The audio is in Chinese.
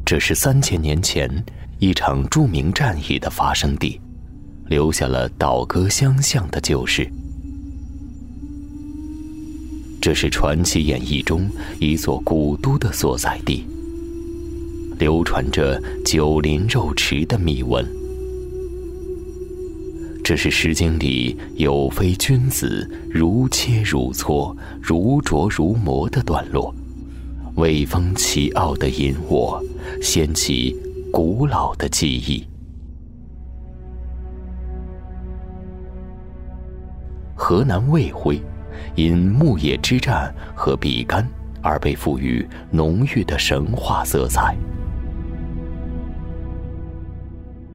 这是3000年前一场著名战役的发生地，留下了倒戈相向的旧事。这是传奇演义中一座古都的所在地，流传着九鳞肉池的秘闻。这是《诗经》里有非君子如切如磋，如琢如磨的段落，威风奇傲地引我掀起古老的记忆。河南卫辉因牧野之战和比干而被赋予浓郁的神话色彩。